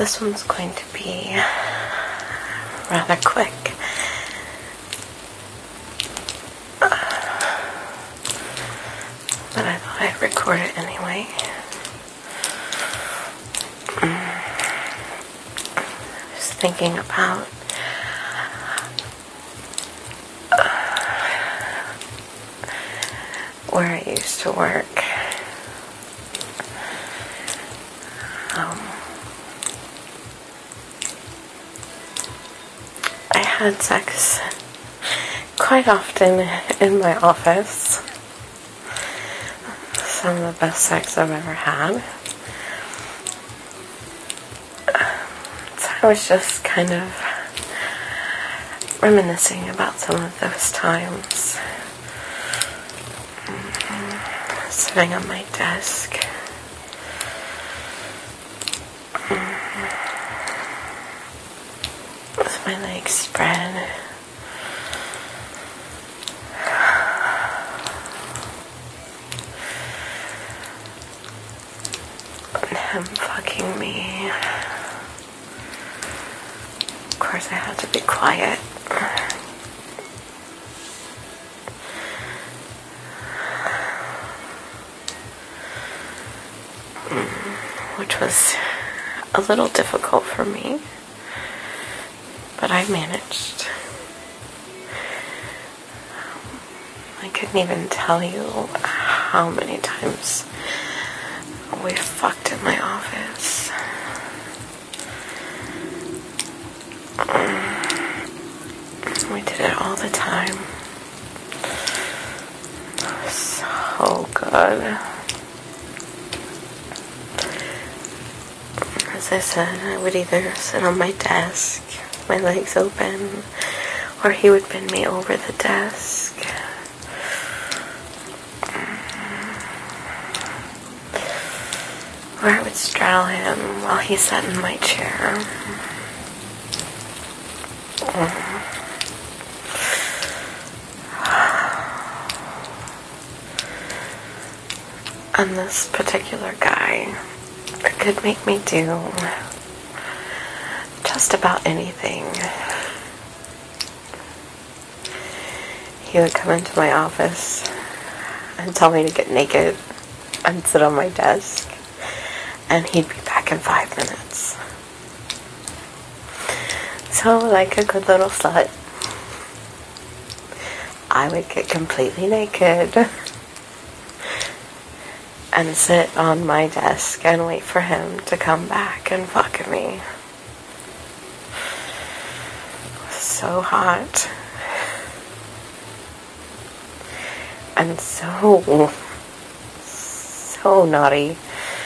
This one's going to be rather quick. But I thought I'd record it anyway. I was thinking about where I used to work. I had sex quite often in my office. Some of the best sex I've ever had. So I was just kind of reminiscing about some of those times. Sitting on my desk. With my legs spread. And him fucking me. Of course I had to be quiet. Which was a little difficult for me, but I managed. I couldn't even tell you how many times we fucked in my office. We did it all the time. So good. As I said, I would either sit on my desk, my legs open, or he would bend me over the desk. Or I would straddle him while he sat in my chair. And this particular guy could make me do just about anything. He would come into my office and tell me to get naked and sit on my desk, and he'd be back in 5 minutes. So, like a good little slut, I would get completely naked and sit on my desk and wait for him to come back and fuck me. It was so hot. And so naughty.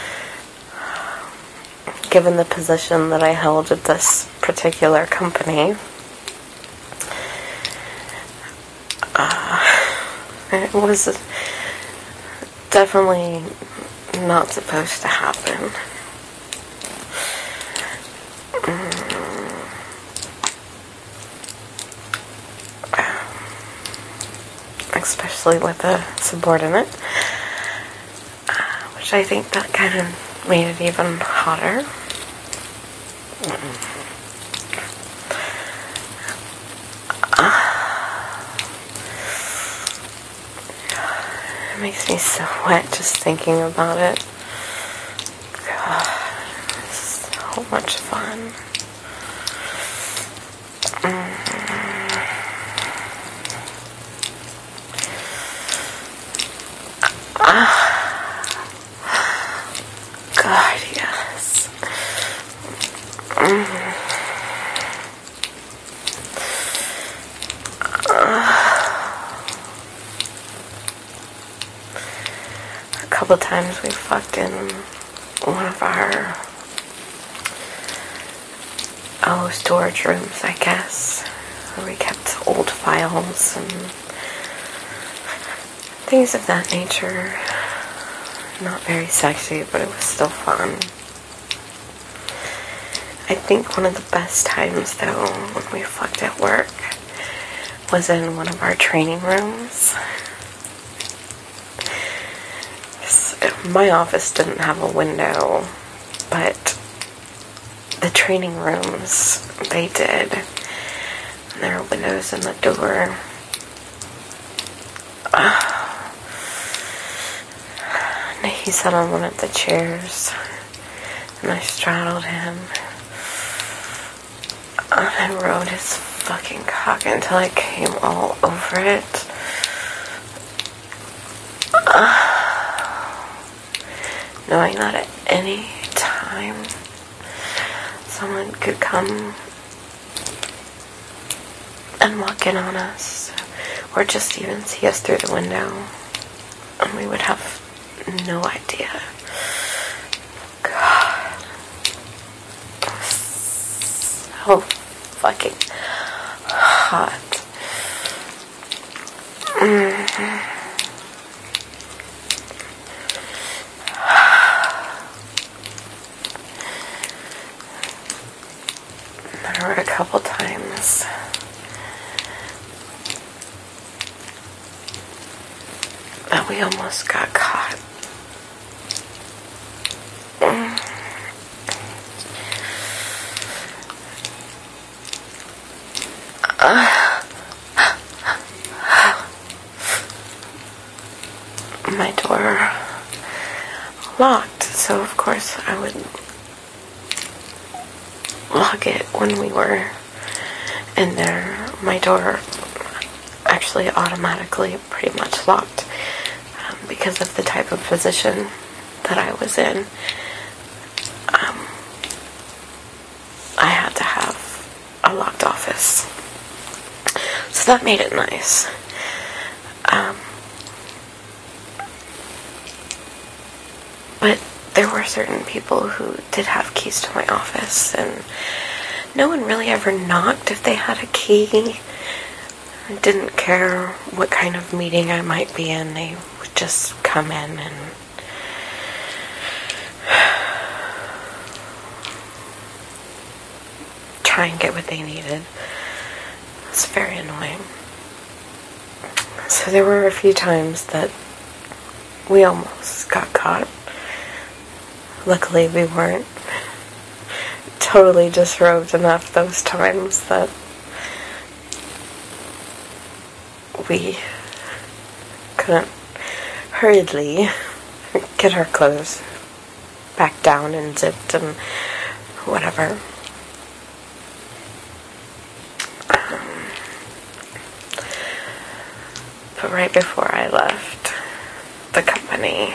Given the position that I held at this particular company. It was definitely not supposed to happen. Especially with a subordinate, which I think that kind of made it even hotter. It makes me so wet just thinking about it. God, it's so much fun. God, yes. A couple times we fucked in one of our storage rooms, I guess, where we kept old files and things of that nature. Not very sexy, but it was still fun. I think one of the best times, though, when we fucked at work was in one of our training rooms. My office didn't have a window, but the training rooms, they did. And there were windows in the door. And he sat on one of the chairs, and I straddled him. And I rode his fucking cock until I came all over it. Knowing that at any time someone could come and walk in on us, or just even see us through the window, and we would have no idea. God. So fucking hot. There were a couple times that we almost got caught. My door locked, so of course I would lock it when we were in there. My door actually automatically pretty much locked because of the type of position that I was in. I had to have a locked office, so that made it nice. But there were certain people who did have keys to my office, and no one really ever knocked if they had a key. I didn't care what kind of meeting I might be in. They would just come in and try and get what they needed. It's very annoying. So there were a few times that we almost got caught. Luckily, we weren't totally disrobed enough those times that we couldn't hurriedly get our clothes back down and zipped and whatever. But right before I left the company,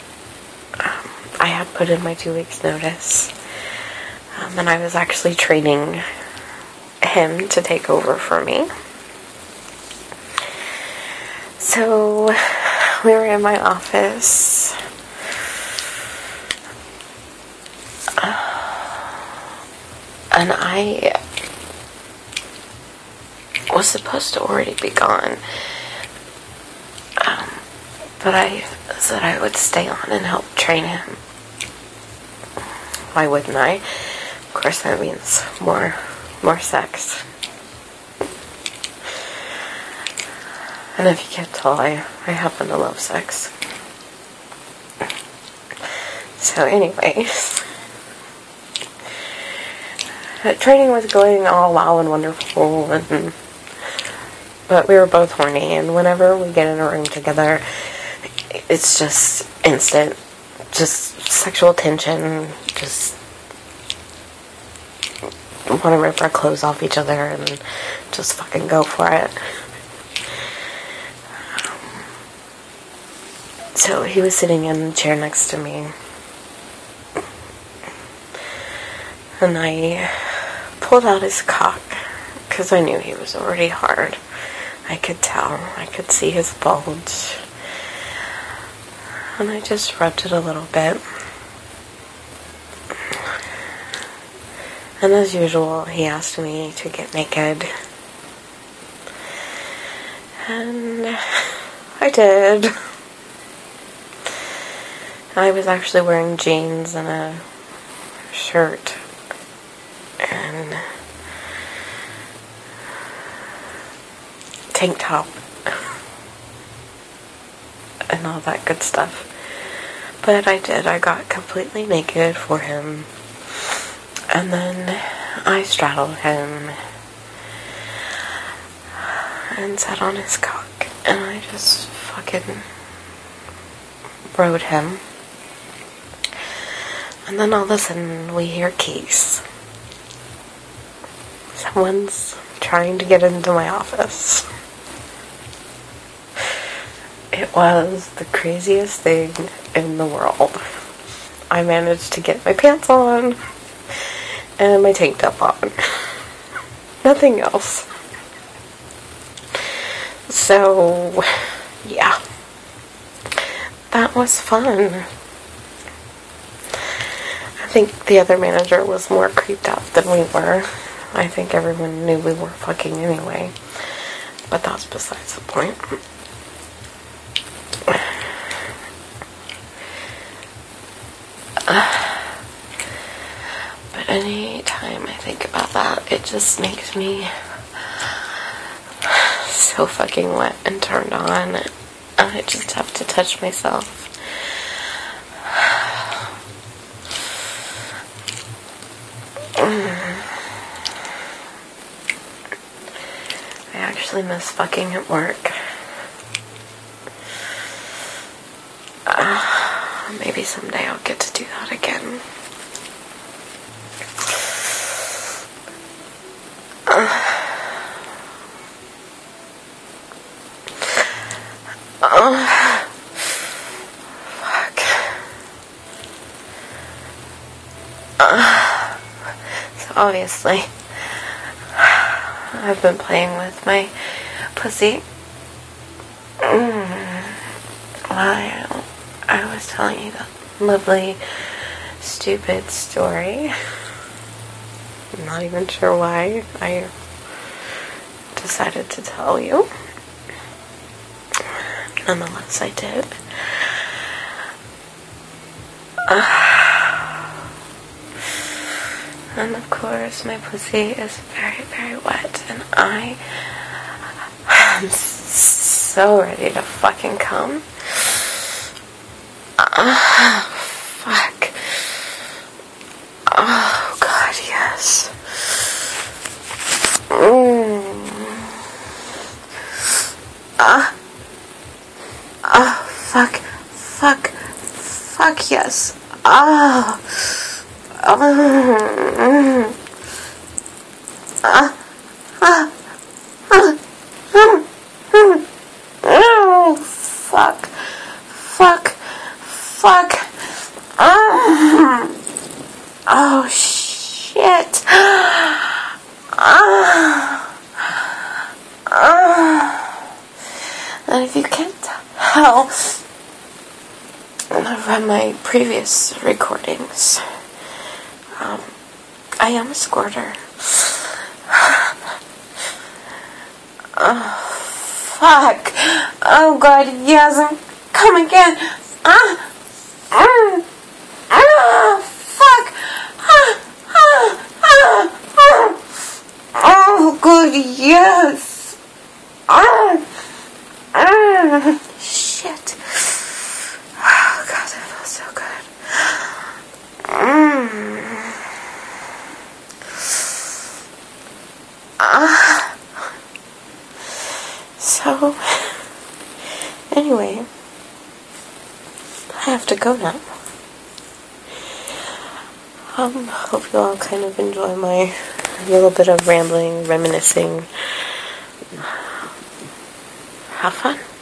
I had put in my 2 weeks notice, and I was actually training him to take over for me. So we were in my office, and I was supposed to already be gone, but I said I would stay on and help train him. Why wouldn't I? Of course, that means more sex. And if you can't tell, I happen to love sex. So anyways, training was going all wow and wonderful, but we were both horny, and whenever we get in a room together, it's just instant, just sexual tension, just want to rip our clothes off each other and just fucking go for it. So he was sitting in the chair next to me, and I pulled out his cock because I knew he was already hard. I could tell. I could see his bulge. And I just rubbed it a little bit. And as usual, he asked me to get naked. And I did. I was actually wearing jeans and a shirt. And tank top. And all that good stuff. But I did. I got completely naked for him. And then I straddled him and sat on his cock, and I just fucking rode him. And then all of a sudden we hear keys. Someone's trying to get into my office. It was the craziest thing in the world. I managed to get my pants on and my tank top on. Nothing else. So, yeah. That was fun. I think the other manager was more creeped out than we were. I think everyone knew we were fucking anyway. But that's besides the point. But any time I think about that, it just makes me so fucking wet and turned on. And I just have to touch myself. I actually miss fucking at work. Maybe someday I'll get to do that again. Fuck. So obviously, I've been playing with my pussy. I was telling you that lovely, stupid story. I'm not even sure why I decided to tell you. Nonetheless, I did. And of course, my pussy is very, very wet, and I am so ready to fucking come. Fuck. Oh, God, yes. Fuck, yes. Oh. Fuck. Oh, shit. And if you can't tell from my previous recordings, I am a squirter. Oh, fuck. Oh, God, yes, come again. Fuck. Oh, good, yes. Shit. Oh, God, that feels so good. So, anyway, I have to go now. Hope you all kind of enjoy my little bit of rambling, reminiscing. Have fun.